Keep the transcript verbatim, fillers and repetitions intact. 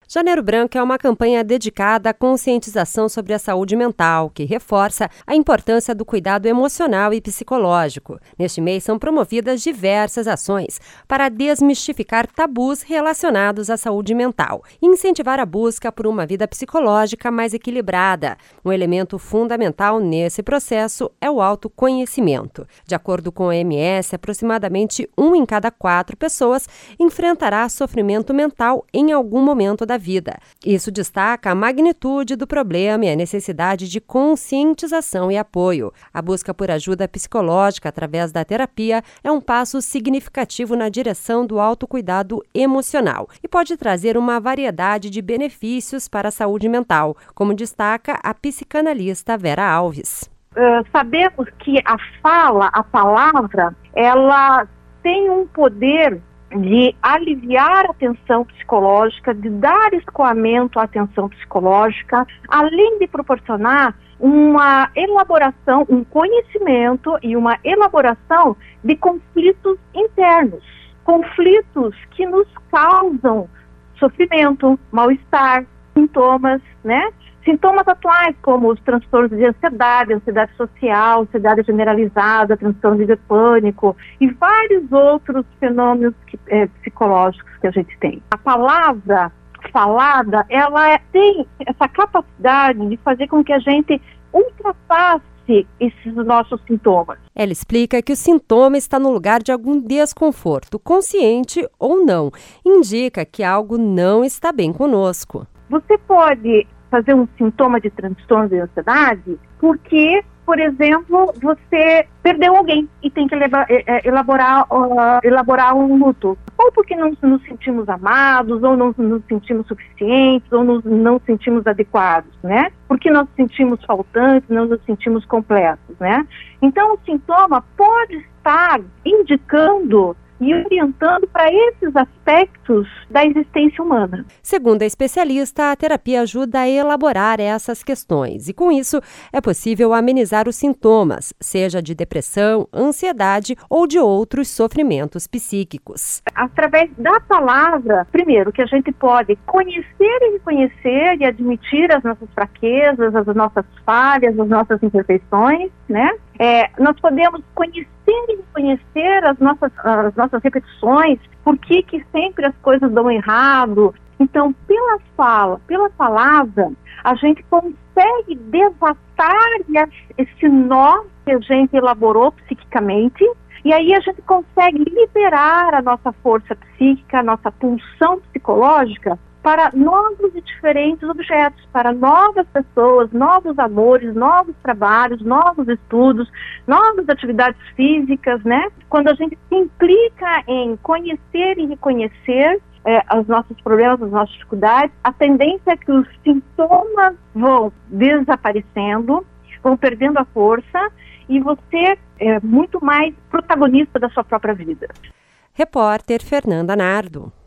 Janeiro Branco é uma campanha dedicada à conscientização sobre a saúde mental, que reforça a importância do cuidado emocional e psicológico. Neste mês são promovidas diversas ações para desmistificar tabus relacionados à saúde mental e incentivar a busca por uma vida psicológica mais equilibrada. Um elemento fundamental nesse processo é o autoconhecimento. De acordo com a O M S, aproximadamente um em cada quatro pessoas enfrentará sofrimento mental em algum momento da vida. Isso destaca a magnitude do problema e a necessidade de conscientização e apoio. A busca por ajuda psicológica através da terapia é um passo significativo na direção do autocuidado emocional e pode trazer uma variedade de benefícios para a saúde mental, como destaca a psicanalista Vera Alves. Uh, sabemos que a fala, a palavra, ela tem um poder de aliviar a tensão psicológica, de dar escoamento à tensão psicológica, além de proporcionar uma elaboração, um conhecimento e uma elaboração de conflitos internos, conflitos que nos causam sofrimento, mal-estar, sintomas, né? Sintomas atuais como os transtornos de ansiedade, ansiedade social, ansiedade generalizada, transtorno de pânico e vários outros fenômenos que, é, psicológicos que a gente tem. A palavra falada, ela é, tem essa capacidade de fazer com que a gente ultrapasse esses nossos sintomas. Ela explica que o sintoma está no lugar de algum desconforto, consciente ou não. Indica que algo não está bem conosco. Você pode fazer um sintoma de transtorno de ansiedade porque, por exemplo, você perdeu alguém e tem que elaborar, uh, elaborar um luto. Ou porque não nos sentimos amados, ou não nos sentimos suficientes, ou nos, não sentimos adequados, né? Porque nós nos sentimos faltantes, não nos sentimos completos, né? Então, o sintoma pode estar indicando e orientando para esses aspectos da existência humana. Segundo a especialista, a terapia ajuda a elaborar essas questões e, com isso, é possível amenizar os sintomas, seja de depressão, ansiedade ou de outros sofrimentos psíquicos. Através da palavra, primeiro, que a gente pode conhecer e reconhecer e admitir as nossas fraquezas, as nossas falhas, as nossas imperfeições, né? É, nós podemos conhecer e reconhecer as nossas, as nossas repetições, por que que sempre as coisas dão errado. Então, pela fala, pela palavra, a gente consegue desatar esse nó que a gente elaborou psiquicamente, e aí a gente consegue liberar a nossa força psíquica, a nossa pulsão psicológica para novos e diferentes objetos, para novas pessoas, novos amores, novos trabalhos, novos estudos, novas atividades físicas, né? Quando a gente se implica em conhecer e reconhecer é, os nossos problemas, as nossas dificuldades, a tendência é que os sintomas vão desaparecendo, vão perdendo a força e você é muito mais protagonista da sua própria vida. Repórter Fernanda Nardo.